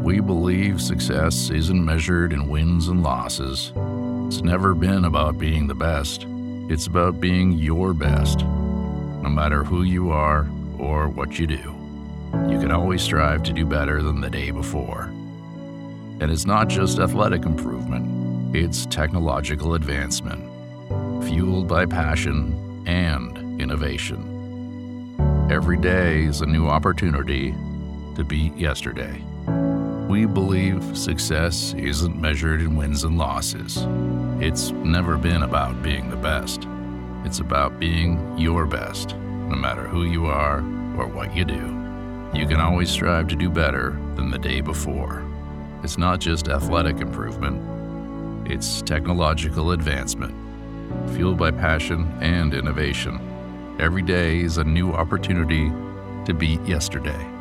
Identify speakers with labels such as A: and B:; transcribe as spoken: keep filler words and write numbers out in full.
A: We believe success isn't measured in wins and losses. It's never been about being the best. It's about being your best, no matter who you are or what you do. You can always strive to do better than the day before. And it's not just athletic improvement, it's technological advancement, fueled by passion and innovation. Every day is a new opportunity to beat yesterday. We believe success isn't measured in wins and losses. It's never been about being the best. It's about being your best, no matter who you are or what you do. You can always strive to do better than the day before. It's not just athletic improvement, it's technological advancement, fueled by passion and innovation. Every day is a new opportunity to beat yesterday.